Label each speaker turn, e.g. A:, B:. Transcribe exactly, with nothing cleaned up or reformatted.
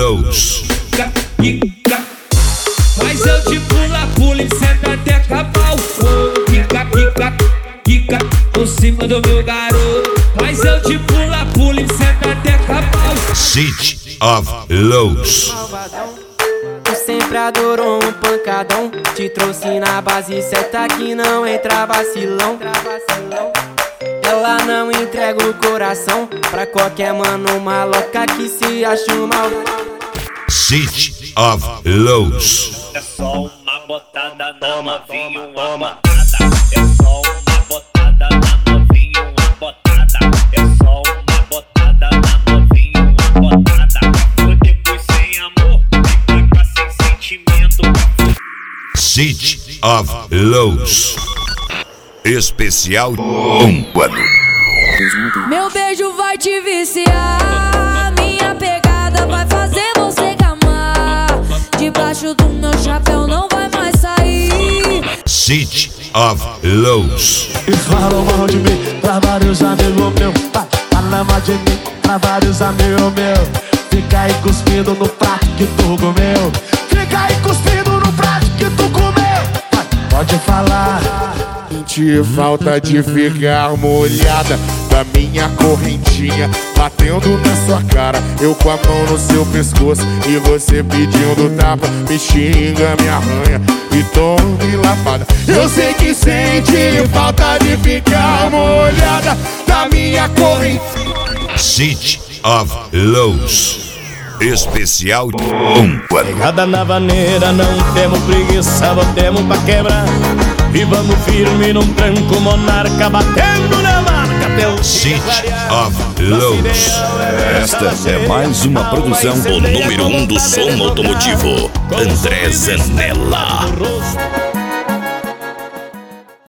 A: Lows.
B: Mas eu te pula, pula e senta até acabar o fogo. Pica, pica, pica por cima do meu garoto. Mas eu te pula, pula e senta até acabar o fogo.
A: City of Lows.
C: Tu sempre adorou um pancadão. Te trouxe na base certa que não entra vacilão. Ela não entrega o coração pra qualquer mano maloca que se acha mal.
A: City of Lows.
D: É só uma botada na novinha, uma botada. É só uma botada na novinha, uma botada. É só uma botada na novinha, uma botada. Foi depois sem amor, depois pra sem sentimento.
A: City of Lows. Especial um ano.
E: Meu beijo vai te viciar, minha pegada vai fazer você gamar. Debaixo do meu chapéu não vai mais sair.
A: City of Lows.
F: E falam mal de mim pra vários amigos meus. Fala mal de mim pra vários amigos meus. Fica aí cuspindo no prato que tu comeu. Fica aí cuspindo no prato que tu comeu. Pode falar.
G: Senti falta de ficar molhada da minha correntinha batendo na sua cara, eu com a mão no seu pescoço e você pedindo tapa, me xinga, me arranha e tome lapada. Eu sei que sente falta de ficar molhada da minha correntinha.
A: City of Lows. Especial um ano.
H: Pegada na vaneira, não temos preguiça, botemos pra quebrar. E vamos firme num tranco, monarca batendo na marca. Pelo
A: City of Lows.
I: Esta é mais uma produção do número um do som automotivo, André Zanella.